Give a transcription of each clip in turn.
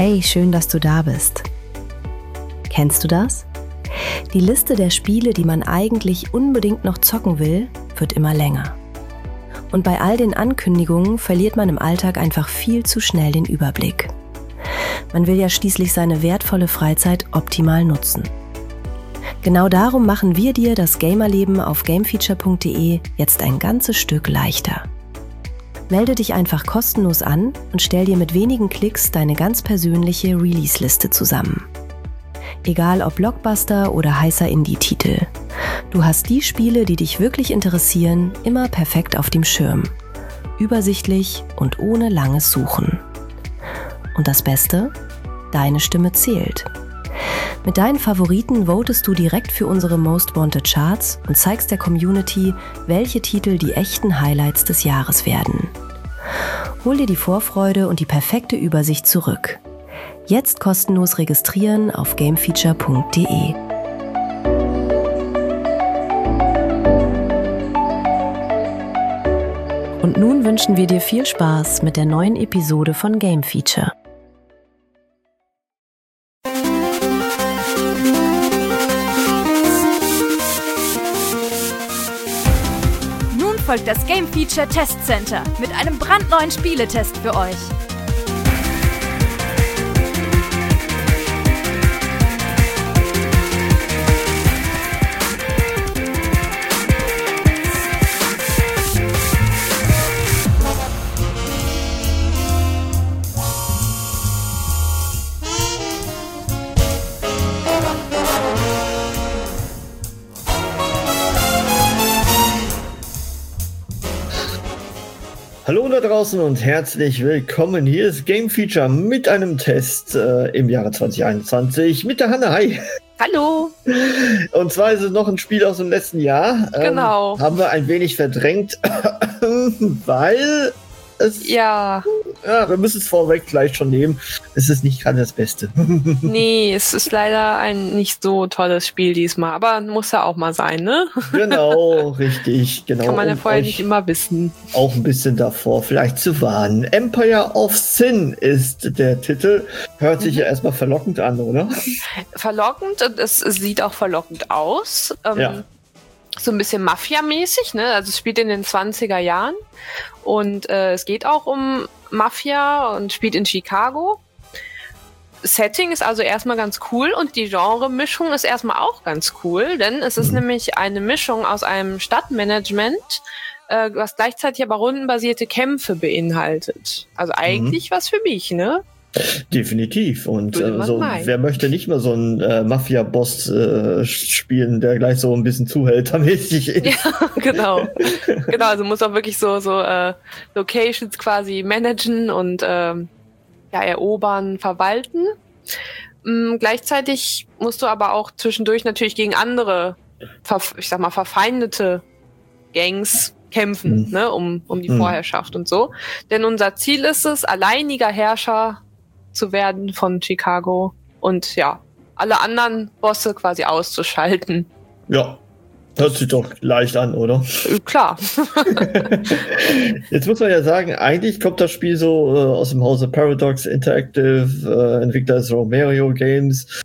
Hey, schön, dass du da bist. Kennst du das? Die Liste der Spiele, die man eigentlich unbedingt noch zocken will, wird immer länger. Und bei all den Ankündigungen verliert man im Alltag einfach viel zu schnell den Überblick. Man will ja schließlich seine wertvolle Freizeit optimal nutzen. Genau darum machen wir dir das Gamerleben auf gamefeature.de jetzt ein ganzes Stück leichter. Melde dich einfach kostenlos an und stell dir mit wenigen Klicks deine ganz persönliche Release-Liste zusammen. Egal ob Blockbuster oder heißer Indie-Titel. Du hast die Spiele, die dich wirklich interessieren, immer perfekt auf dem Schirm. Übersichtlich und ohne langes Suchen. Und das Beste? Deine Stimme zählt. Mit deinen Favoriten votest du direkt für unsere Most Wanted Charts und zeigst der Community, welche Titel die echten Highlights des Jahres werden. Hol dir die Vorfreude und die perfekte Übersicht zurück. Jetzt kostenlos registrieren auf gamefeature.de. Und nun wünschen wir dir viel Spaß mit der neuen Episode von Game Feature. Folgt das Game Feature Test Center mit einem brandneuen Spieletest für euch. Hallo da draußen und herzlich willkommen. Hier ist Game Feature mit einem Test im Jahre 2021 mit der Hanne. Hi. Hallo. Und zwar ist es noch ein Spiel aus dem letzten Jahr. Genau. Haben wir ein wenig verdrängt, weil es... Ja, wir müssen es vorweg gleich schon nehmen. Es ist nicht gerade das Beste. Nee, es ist leider ein nicht so tolles Spiel diesmal. Aber muss ja auch mal sein, ne? Genau, richtig. Genau. Kann man ja vorher nicht immer wissen. Auch ein bisschen davor vielleicht zu warnen. Empire of Sin ist der Titel. Hört sich ja erstmal verlockend an, oder? Verlockend und es sieht auch verlockend aus. Ja. So ein bisschen Mafia-mäßig, ne? Also es spielt in den 20er Jahren und es geht auch um Mafia und spielt in Chicago. Setting ist also erstmal ganz cool und die Genre-Mischung ist erstmal auch ganz cool, denn es ist nämlich eine Mischung aus einem Stadtmanagement, was gleichzeitig aber rundenbasierte Kämpfe beinhaltet. Also eigentlich was für mich, ne? Definitiv. Und wer möchte nicht mal so einen Mafia-Boss spielen, der gleich so ein bisschen zuhältermäßig ist? Ja, genau. Genau, also muss auch wirklich so Locations quasi managen und erobern, verwalten. Gleichzeitig musst du aber auch zwischendurch natürlich gegen andere, verfeindete Gangs kämpfen, ne, um die Vorherrschaft und so. Denn unser Ziel ist es, alleiniger Herrscher zu werden von Chicago und alle anderen Bosse quasi auszuschalten. Ja, hört sich doch leicht an, oder? Klar. Jetzt muss man ja sagen, eigentlich kommt das Spiel so aus dem Hause Paradox Interactive, Entwickler ist Romero Games.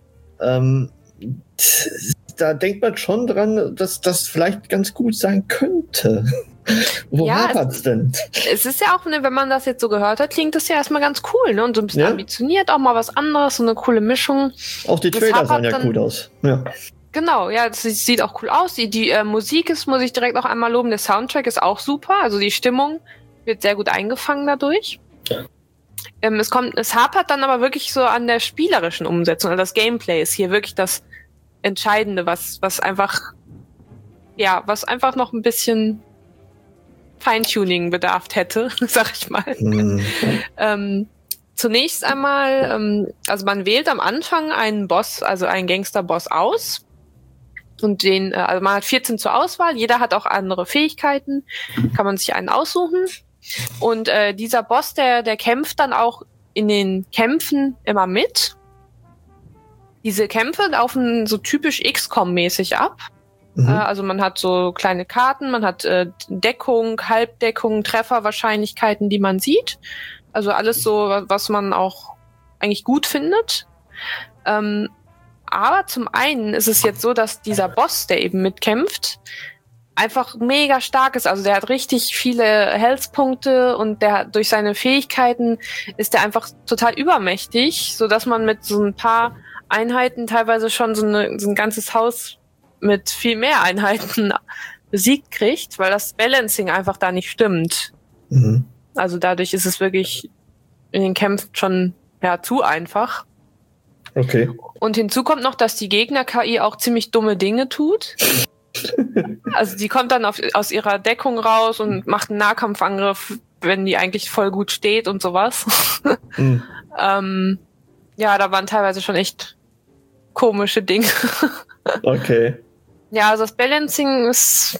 Da denkt man schon dran, dass das vielleicht ganz gut sein könnte. Wo hapert's denn? Es ist ja auch, wenn man das jetzt so gehört hat, klingt das ja erstmal ganz cool, ne? Und so ein bisschen ambitioniert, auch mal was anderes, so eine coole Mischung. Auch die Trailer sahen ja gut aus. Ja. Genau, ja, das sieht auch cool aus. Die Musik ist, muss ich direkt auch einmal loben, der Soundtrack ist auch super, also die Stimmung wird sehr gut eingefangen dadurch. Es hapert dann aber wirklich so an der spielerischen Umsetzung, also das Gameplay ist hier wirklich das Entscheidende, was einfach noch ein bisschen Feintuning bedarf hätte, sag ich mal. Zunächst einmal, also man wählt am Anfang einen Boss, also einen Gangster-Boss aus. Und also man hat 14 zur Auswahl, jeder hat auch andere Fähigkeiten, kann man sich einen aussuchen. Und dieser Boss, der kämpft dann auch in den Kämpfen immer mit. Diese Kämpfe laufen so typisch XCOM-mäßig ab. Also man hat so kleine Karten, man hat Deckung, Halbdeckung, Trefferwahrscheinlichkeiten, die man sieht. Also alles so, was man auch eigentlich gut findet. Aber zum einen ist es jetzt so, dass dieser Boss, der eben mitkämpft, einfach mega stark ist. Also der hat richtig viele Health-Punkte und der durch seine Fähigkeiten ist der einfach total übermächtig, sodass man mit so ein paar Einheiten teilweise schon so ein ganzes Haus mit viel mehr Einheiten besiegt kriegt, weil das Balancing einfach da nicht stimmt. Mhm. Also dadurch ist es wirklich in den Kämpfen schon zu einfach. Okay. Und hinzu kommt noch, dass die Gegner-KI auch ziemlich dumme Dinge tut. Also die kommt dann aus ihrer Deckung raus und macht einen Nahkampfangriff, wenn die eigentlich voll gut steht und sowas. Mhm. Da waren teilweise schon echt komische Dinge. Okay. Ja, also das Balancing ist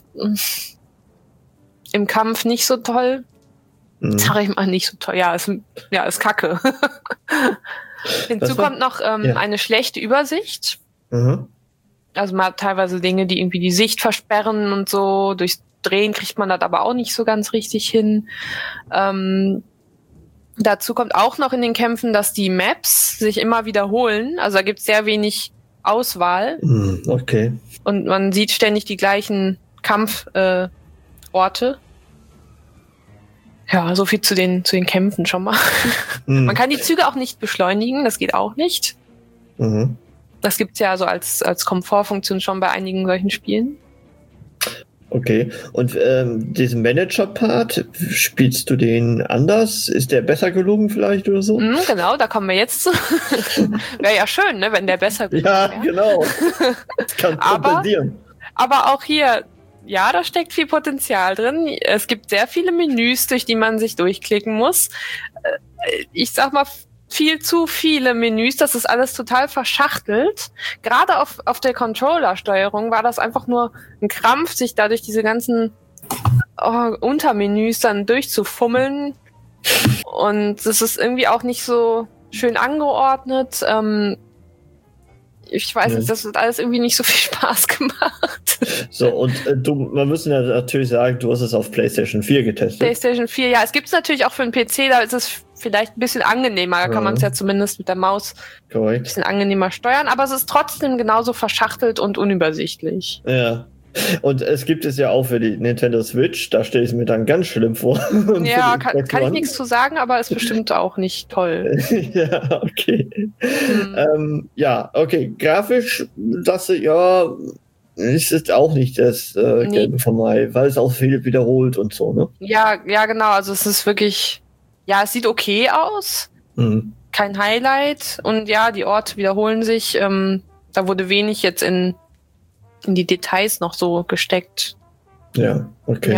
im Kampf nicht so toll. Sag ich mal, nicht so toll. Ja, ist kacke. Hinzu kommt noch eine schlechte Übersicht. Mhm. Also man hat teilweise Dinge, die irgendwie die Sicht versperren und so. Durchs Drehen kriegt man das aber auch nicht so ganz richtig hin. Dazu kommt auch noch in den Kämpfen, dass die Maps sich immer wiederholen. Also da gibt es sehr wenig Auswahl. Okay. Und man sieht ständig die gleichen Kampforte. Ja, so viel zu den Kämpfen schon mal. Man kann die Züge auch nicht beschleunigen, das geht auch nicht. Mhm. Das gibt's ja so als Komfortfunktion schon bei einigen solchen Spielen. Okay, und diesen Manager-Part, spielst du den anders? Ist der besser gelungen vielleicht oder so? Genau, da kommen wir jetzt zu. Wäre ja schön, ne, wenn der besser gelungen wäre. Ja, genau. Das kann kompensieren. Aber auch hier, ja, da steckt viel Potenzial drin. Es gibt sehr viele Menüs, durch die man sich durchklicken muss. Ich sag mal, viel zu viele Menüs, das ist alles total verschachtelt. Gerade auf der Controller-Steuerung war das einfach nur ein Krampf, sich da durch diese ganzen Untermenüs dann durchzufummeln. Und es ist irgendwie auch nicht so schön angeordnet. Ich weiß nicht, das hat alles irgendwie nicht so viel Spaß gemacht. So, und wir müssen ja natürlich sagen, du hast es auf PlayStation 4 getestet. PlayStation 4, ja. Es gibt es natürlich auch für einen PC, da ist es vielleicht ein bisschen angenehmer. Da kann man es ja zumindest mit der Maus ein bisschen angenehmer steuern. Aber es ist trotzdem genauso verschachtelt und unübersichtlich. Ja. Und es gibt es ja auch für die Nintendo Switch, da stelle ich es mir dann ganz schlimm vor. Ja, kann ich nichts zu sagen, aber ist bestimmt auch nicht toll. Ja, okay. Okay, grafisch, das ist es auch nicht das Gelbe von Mai, weil es auch viel wiederholt und so, ne? Ja, genau, also es ist wirklich, es sieht okay aus, kein Highlight und ja, die Orte wiederholen sich, da wurde wenig jetzt in die Details noch so gesteckt. Ja, okay.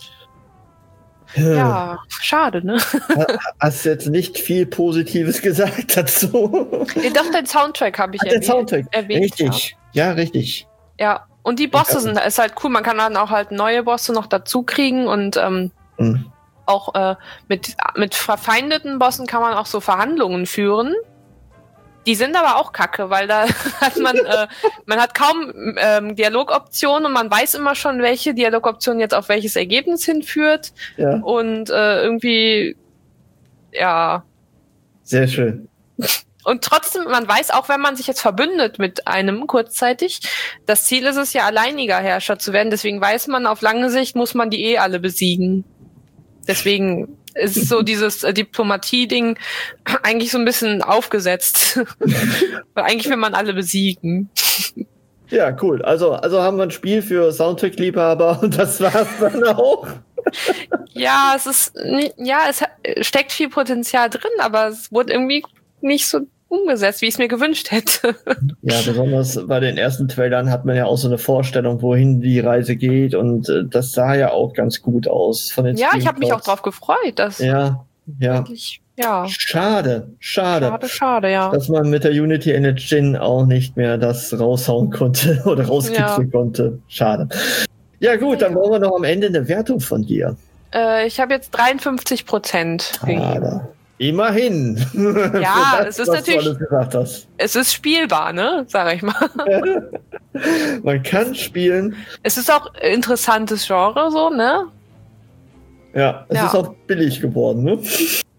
Ja, schade, ne? Hast jetzt nicht viel Positives gesagt dazu? Ja, doch, den Soundtrack habe ich erwähnt. Den Soundtrack, richtig. Ja, richtig. Ja, und die Bosse ist halt cool. Man kann dann auch halt neue Bosse noch dazu kriegen und auch mit verfeindeten Bossen kann man auch so Verhandlungen führen. Die sind aber auch kacke, weil da hat man hat kaum Dialogoptionen und man weiß immer schon, welche Dialogoption jetzt auf welches Ergebnis hinführt. Ja. Und irgendwie, ja. Sehr schön. Und trotzdem, man weiß auch, wenn man sich jetzt verbündet mit einem kurzzeitig, das Ziel ist es ja, alleiniger Herrscher zu werden. Deswegen weiß man, auf lange Sicht muss man die alle besiegen. Deswegen ist es so dieses Diplomatie-Ding eigentlich so ein bisschen aufgesetzt. Weil eigentlich will man alle besiegen. Ja, cool. Also haben wir ein Spiel für Soundtrack-Liebhaber und das war's dann auch. Ja, es steckt viel Potenzial drin, aber es wurde irgendwie nicht so umgesetzt, wie ich es mir gewünscht hätte. Ja, besonders bei den ersten Trailern hat man ja auch so eine Vorstellung, wohin die Reise geht und das sah ja auch ganz gut aus. Von den ich habe mich auch drauf gefreut. Dass wirklich, Schade, ja. Dass man mit der Unity Engine auch nicht mehr das raushauen konnte oder rauskitzeln konnte. Schade. Ja gut, dann brauchen wir noch am Ende eine Wertung von dir. Ich habe jetzt 53% gegeben. Immerhin. Ja, es ist natürlich, es ist spielbar, ne, sag ich mal. Man kann spielen. Es ist auch interessantes Genre, so, ne? Ja, es ist auch billig geworden, ne?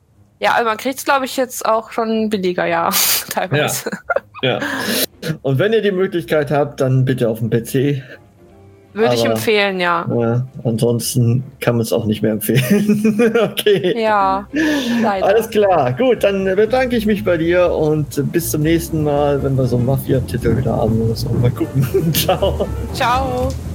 Ja, also man kriegt es, glaube ich, jetzt auch schon billiger, ja, teilweise. Ja. Und wenn ihr die Möglichkeit habt, dann bitte auf dem PC. Würde ich empfehlen, ja. Ansonsten kann man es auch nicht mehr empfehlen. Okay. Ja, leider. Alles klar. Gut, dann bedanke ich mich bei dir und bis zum nächsten Mal, wenn wir so einen Mafia-Titel wieder haben. Mal gucken. Ciao. Ciao.